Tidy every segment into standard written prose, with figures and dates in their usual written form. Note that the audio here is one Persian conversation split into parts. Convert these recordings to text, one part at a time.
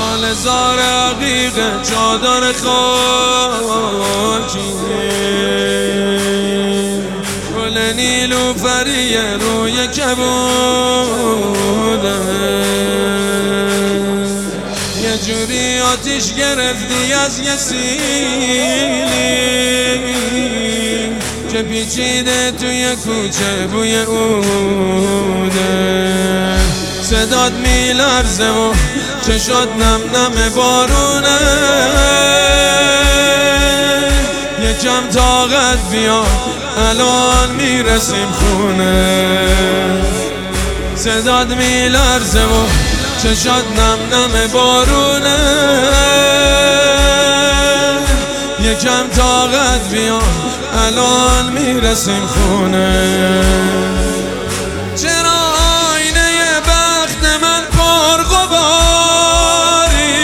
لاله زار عقیق چادر خاکی گل نیلوفری روی کبوده یه جوری آتیش گرفتی از یه سیلی که پیچیده توی کوچه بوی اوده صدات میلرزه و چشات نم نم بارونه یکم طاقت بیا الان میرسیم خونه صدات میلرزه و چشات نم نم بارونه یکم طاقت بیا الان میرسیم خونه چرا آینه بخت من پرغباری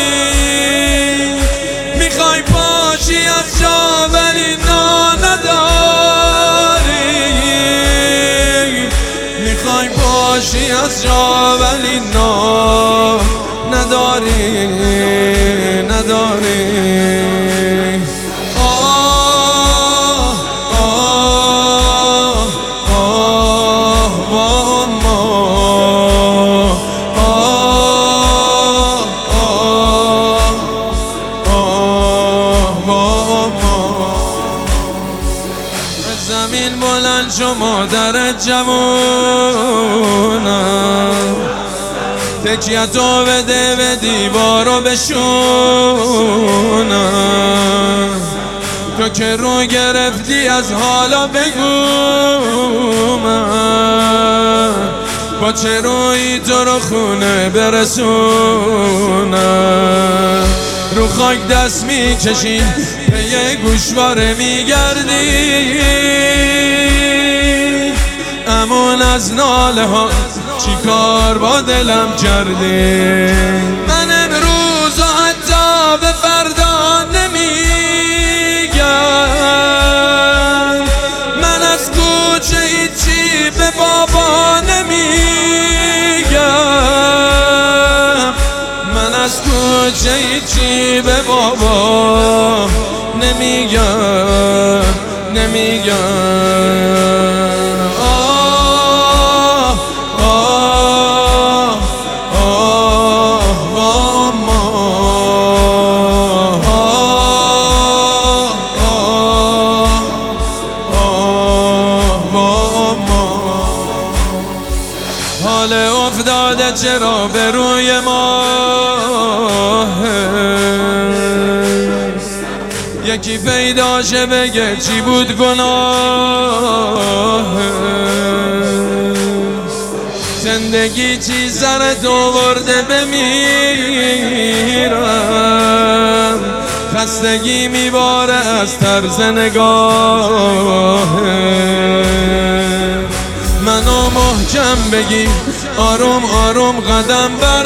میخوای پاشی از جا ولی نا نداری میخوای پاشی از جا ولی نا نداری زمین بلند شو مادرت جوونم تکیتو بده به دیوارو بشونم تو که رو گرفتی از حالا بگو من با چه روی تو رو خونه برسونم رو خاک دست میکشی به یه گوشواره میگردی امون از ناله ها چی کار با دلم کردی من امروز و حتی به فردا نمیگم من از کوچه هیچی به بابا نمیگم من از کوچه هیچی به بابا نمیگم حال افتاده چرا به روی ما یکی پیدا شه بگه چی بود گناه زندگی چی سرت آورده بمیرم خستگی میباره از طرز نگاه منو محکم بگی آروم آروم قدم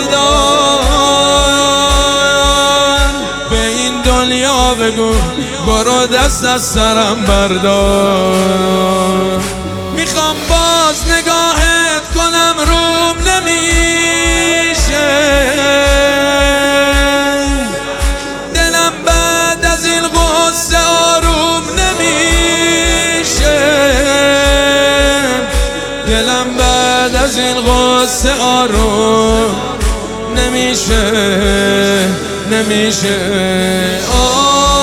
بردار به این دنیا بگو برو دست از سرم بردار میخوام باز نگاهت کنم روم نمیشه دلم بعد از این غصه آروم نمیشه دلم بعد از این غصه آروم نمیشه